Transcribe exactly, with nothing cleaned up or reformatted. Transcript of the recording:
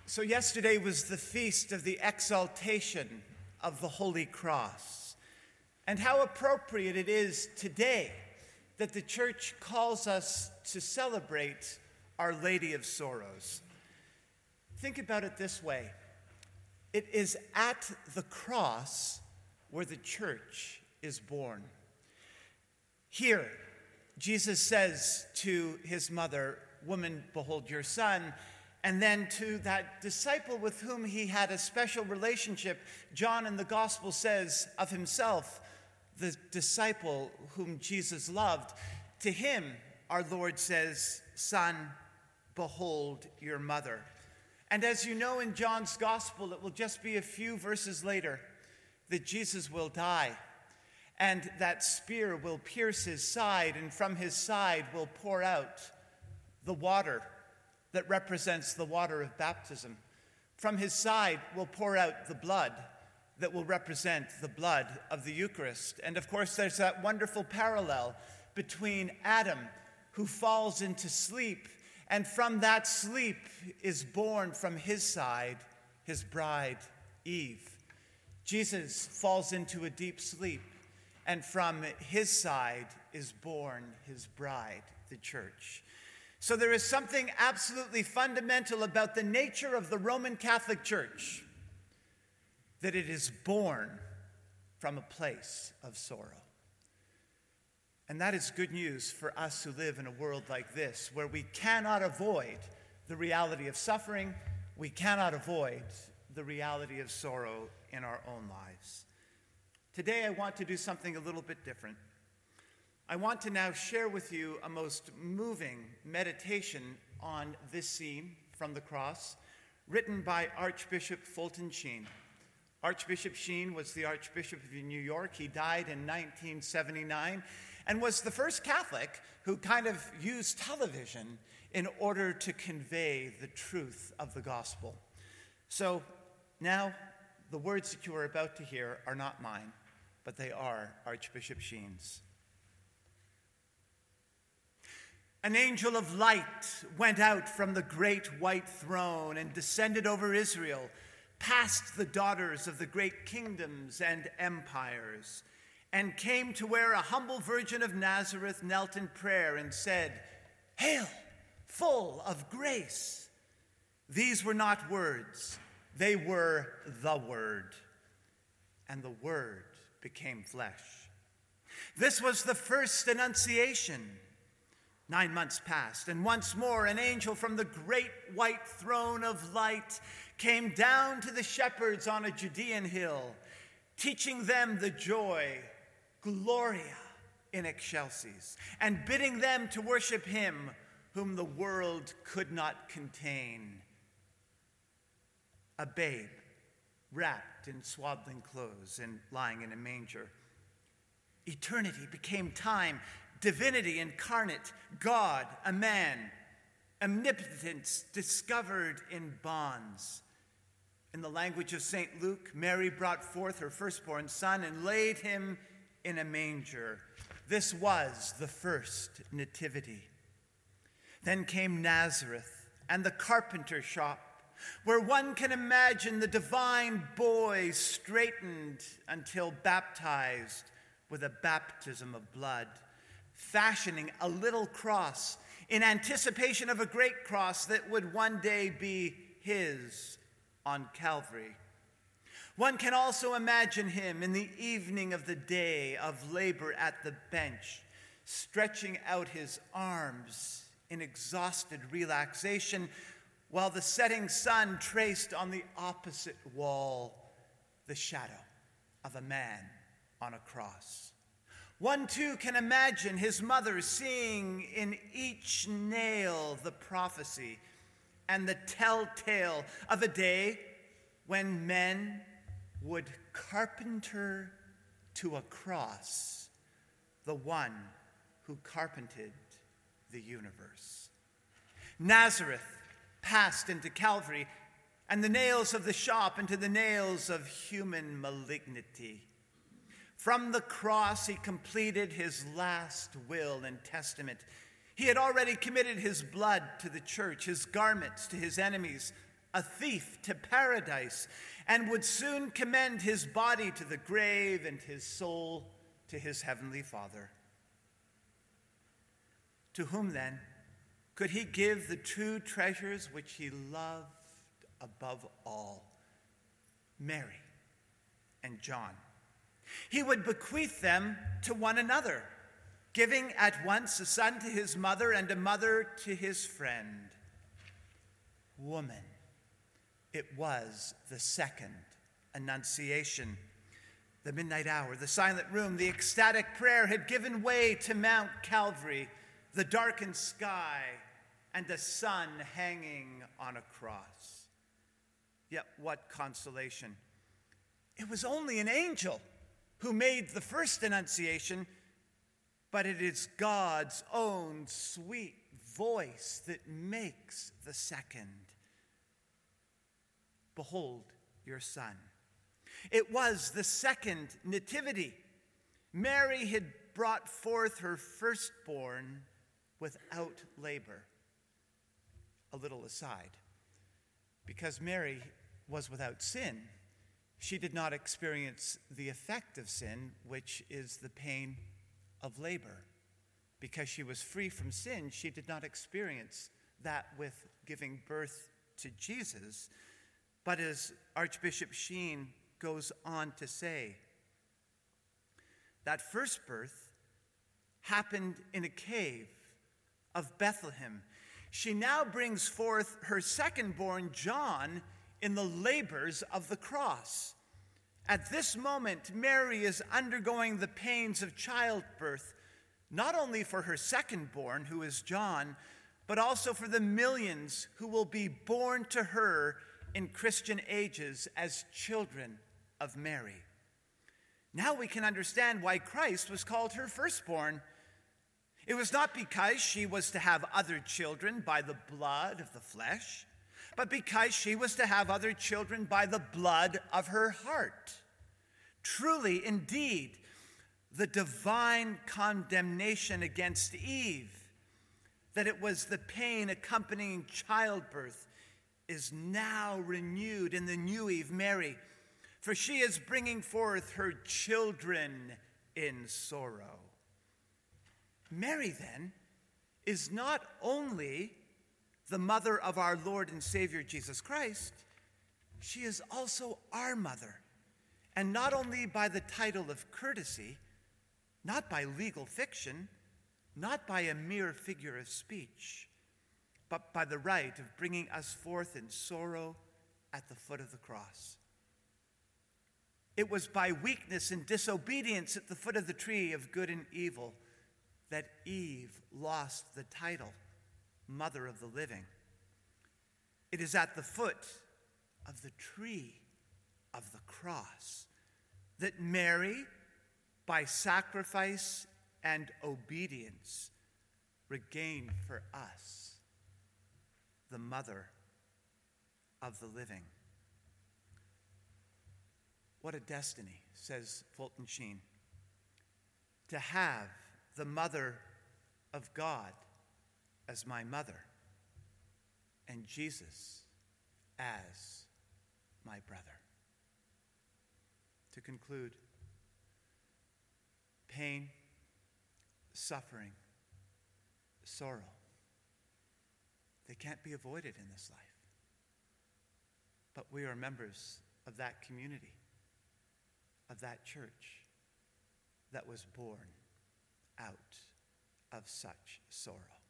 So yesterday was the feast of the exaltation of the Holy Cross. And how appropriate it is today that the church calls us to celebrate Our Lady of Sorrows. Think about it this way. It is at the cross where the church is born. Here, Jesus says to his mother, "Woman, behold your son." And then to that disciple with whom he had a special relationship, John in the gospel says of himself, the disciple whom Jesus loved, to him our Lord says, "Son, behold your mother." And as you know in John's gospel, it will just be a few verses later that Jesus will die, and that spear will pierce his side, and from his side will pour out the water that represents the water of baptism. From his side will pour out the blood that will represent the blood of the Eucharist. And of course, there's that wonderful parallel between Adam, who falls into sleep, and from that sleep is born from his side his bride, Eve. Jesus falls into a deep sleep, and from his side is born his bride, the church. So there is something absolutely fundamental about the nature of the Roman Catholic Church, that it is born from a place of sorrow. And that is good news for us who live in a world like this, where we cannot avoid the reality of suffering, we cannot avoid the reality of sorrow in our own lives. Today I want to do something a little bit different. I want to now share with you a most moving meditation on this scene from the cross, written by Archbishop Fulton Sheen. Archbishop Sheen was the Archbishop of New York. He died in nineteen seventy-nine and was the first Catholic who kind of used television in order to convey the truth of the gospel. So now the words that you are about to hear are not mine, but they are Archbishop Sheen's. An angel of light went out from the great white throne and descended over Israel, past the daughters of the great kingdoms and empires, and came to where a humble virgin of Nazareth knelt in prayer and said, "Hail, full of grace." These were not words, they were the Word, and the Word became flesh. This was the first Annunciation. Nine months passed, and once more an angel from the great white throne of light came down to the shepherds on a Judean hill, teaching them the joy, Gloria in excelsis, and bidding them to worship him whom the world could not contain. A babe wrapped in swaddling clothes and lying in a manger. Eternity became time, divinity incarnate, God, a man, omnipotence discovered in bonds. In the language of Saint Luke, Mary brought forth her firstborn son and laid him in a manger. This was the first nativity. Then came Nazareth and the carpenter shop, where one can imagine the divine boy straightened until baptized with a baptism of blood, fashioning a little cross in anticipation of a great cross that would one day be his on Calvary. One can also imagine him in the evening of the day of labor at the bench, stretching out his arms in exhausted relaxation, while the setting sun traced on the opposite wall the shadow of a man on a cross. One, too, can imagine his mother seeing in each nail the prophecy and the telltale of a day when men would carpenter to a cross the one who carpented the universe. Nazareth passed into Calvary, and the nails of the shop into the nails of human malignity. From the cross, he completed his last will and testament. He had already committed his blood to the church, his garments to his enemies, a thief to paradise, and would soon commend his body to the grave and his soul to his heavenly Father. To whom then could he give the true treasures which he loved above all? Mary and John. He would bequeath them to one another, giving at once a son to his mother and a mother to his friend. Woman, it was the second Annunciation. The midnight hour, the silent room, the ecstatic prayer had given way to Mount Calvary, the darkened sky, and the sun hanging on a cross. Yet what consolation! It was only an angel who made the first Annunciation, but it is God's own sweet voice that makes the second. Behold your son. It was the second nativity. Mary had brought forth her firstborn without labor. A little aside, because Mary was without sin, she did not experience the effect of sin, which is the pain of labor. Because she was free from sin, she did not experience that with giving birth to Jesus. But as Archbishop Sheen goes on to say, that first birth happened in a cave of Bethlehem. She now brings forth her second-born, John, in the labors of the cross. At this moment, Mary is undergoing the pains of childbirth, not only for her second-born, who is John, but also for the millions who will be born to her in Christian ages as children of Mary. Now we can understand why Christ was called her firstborn. It was not because she was to have other children by the blood of the flesh, but because she was to have other children by the blood of her heart. Truly, indeed, the divine condemnation against Eve, that it was the pain accompanying childbirth, is now renewed in the new Eve, Mary, for she is bringing forth her children in sorrow. Mary, then, is not only the mother of our Lord and Savior Jesus Christ, she is also our mother, and not only by the title of courtesy, not by legal fiction, not by a mere figure of speech, but by the right of bringing us forth in sorrow at the foot of the cross. It was by weakness and disobedience at the foot of the tree of good and evil that Eve lost the title, Mother of the Living. It is at the foot of the tree of the cross that Mary, by sacrifice and obedience, regained for us the Mother of the Living. What a destiny, says Fulton Sheen, to have the Mother of God as my mother and Jesus as my brother. To conclude, pain, suffering, sorrow, they can't be avoided in this life. But we are members of that community, of that church that was born out of such sorrow.